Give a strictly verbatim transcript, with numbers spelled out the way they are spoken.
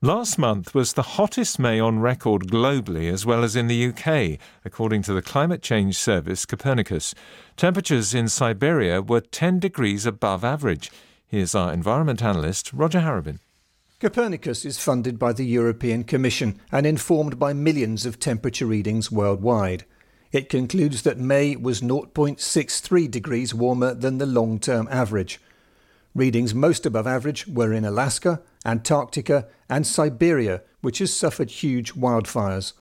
Last month was the hottest May on record globally as well as in the U K, according to the climate change service Copernicus. Temperatures in Siberia were ten degrees above average. Here's our environment analyst, Roger Harrobin. Copernicus is funded by the European Commission and informed by millions of temperature readings worldwide. It concludes that May was zero point six three degrees warmer than the long-term average. Readings most above average were in Alaska, Antarctica and Siberia, which has suffered huge wildfires.